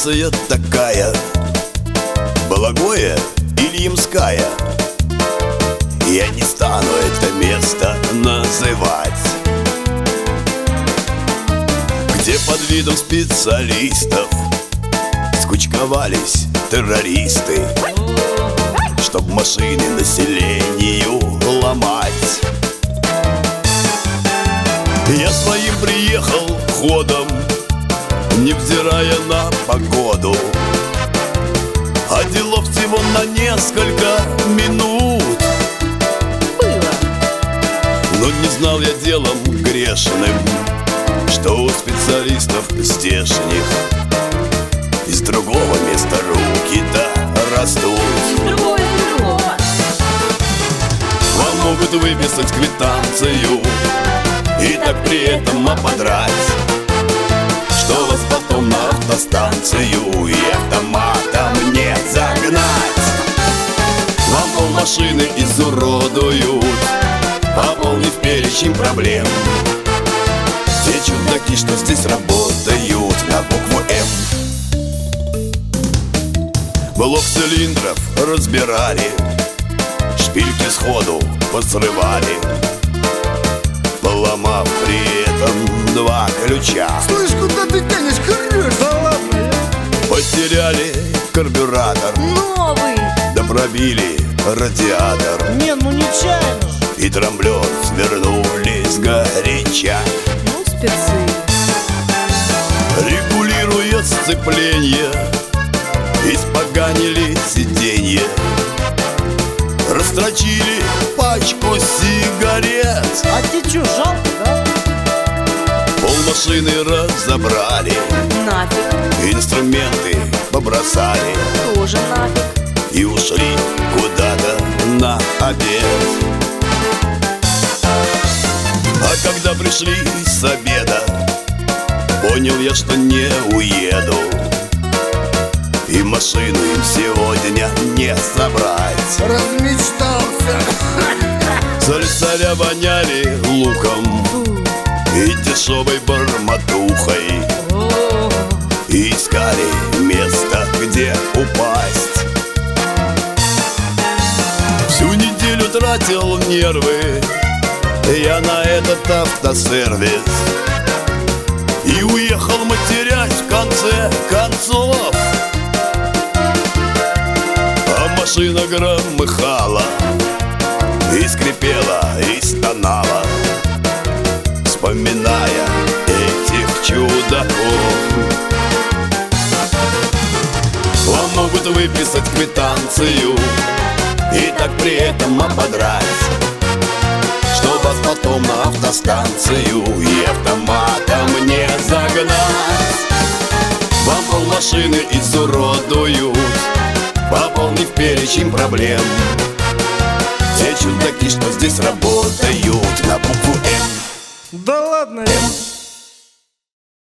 станция такая, Балагоя или Ямская. Я не стану это место называть, где под видом специалистов скучковались террористы, чтоб машины населению ломать. Я своим приехал ходом, невзирая на погоду, а делов всего на несколько минут было. Но не знал я делом грешным, что у специалистов здешних из другого места руки-то растут. Другое. Вам могут выписать квитанцию и так при этом ободрать, что вас потом на автостанцию и автоматом не загнать. Вам полмашины изуродуют, пополнив перечень проблем. Те чудаки, что здесь работают на букву М. Блок цилиндров разбирали, шпильки сходу посрывали, поломав при этом 2 ключа. Слышь, куда ты тянешь, хорош? Да ладно. Потеряли карбюратор, Новый. да пробили радиатор, Не, ну нечаянно же. и трамблер свернули сгоряча. Ну, спецы. Регулируя сцепление, испоганили сиденье, растрачили пачку сигарет. А тебе чё, жалко, да? Полмашины разобрали, Нафиг. инструменты побросали Тоже нафиг. и ушли куда-то на обед. А когда пришли с обеда, понял я, что не уеду, и машину им сегодня не собрать. Размечтался. Царя воняли луком и дешевой бормотухой, и искали место, где упасть. Всю неделю тратил нервы я на этот автосервис и уехал матерять в конце концов. А машина громыхала и скрипела, и стонала, вспоминая этих чудаков. Вам могут выписать квитанцию и так при этом ободрать, что вас потом на автостанцию и автоматом не загнать. Вам полмашины изуродуют, пополнив перечень проблем. Те чудаки, что здесь работают на букву М. Да ладно, М.